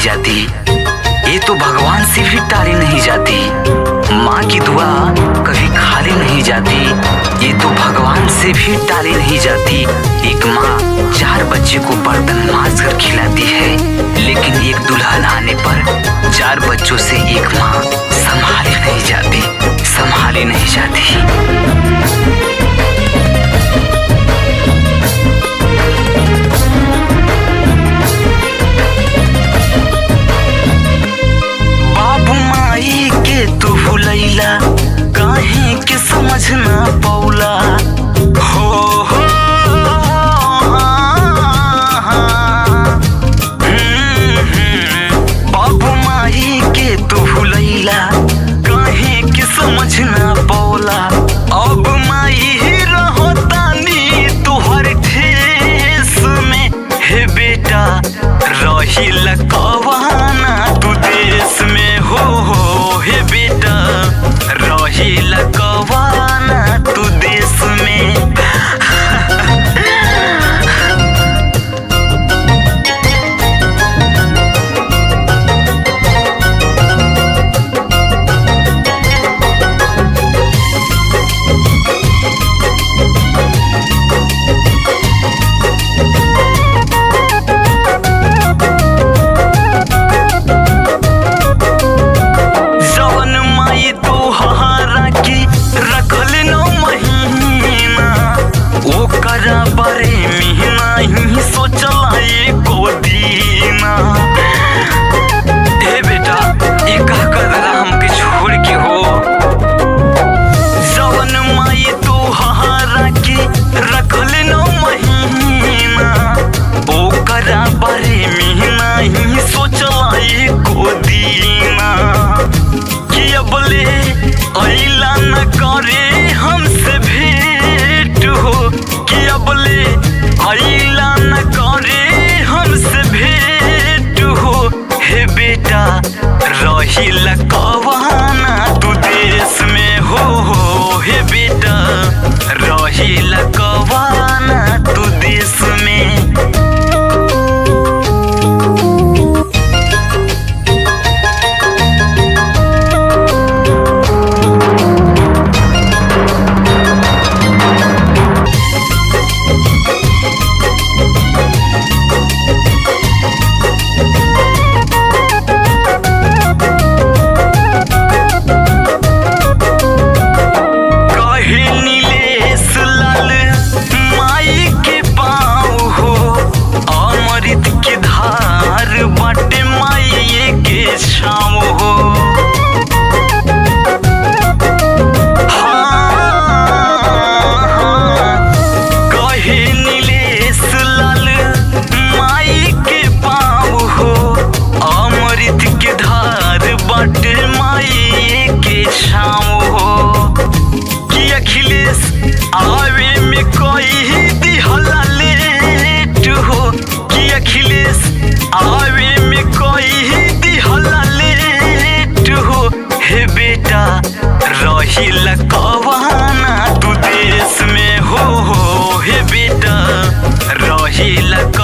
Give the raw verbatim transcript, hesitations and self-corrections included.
जाती, ये तो भगवान से भी टाली नहीं जाती। माँ की दुआ कभी खाली नहीं जाती, ये तो भगवान से भी टाली नहीं जाती। एक माँ चार बच्चे को बर्तन मांज कर खिलाती है, लेकिन एक दुल्हन आने पर चार बच्चों से एक माँ संभाली नहीं जाती, संभाली नहीं जाती। काहे के समझ ना पौला हो हो बाबू माई के तू भुलैला, काहे के समझ ना पौला। अब माई रहो तानी तुहर ठेस में, हे बेटा रही लकवाना तू देश में, हो हो हे बेटा रही लकवाना तू देश में। बारे महीना ही सोचला एको दीना, हे बेटा ये कह कदरा हमके छोड़ के हो। जवन माई तो हारा के रखल नो महीना, ओकरा बारे महीना ही सोचला एको दीना। कि अब ले अइला न करे हमसे भेंट हो, कि अब ले अइला न करे हमसे भेंट हो। हे बेटा रही लकवाना तू देश में, हो हो हे बेटा रही लकवाना तू देश में। आवे में कोई दिहला लेट हो, कि अखिलेश आवे में कोई दिहला लेट हो। हे बेटा रही लकवाना तू देश में, हो हो हे बेटा रही लक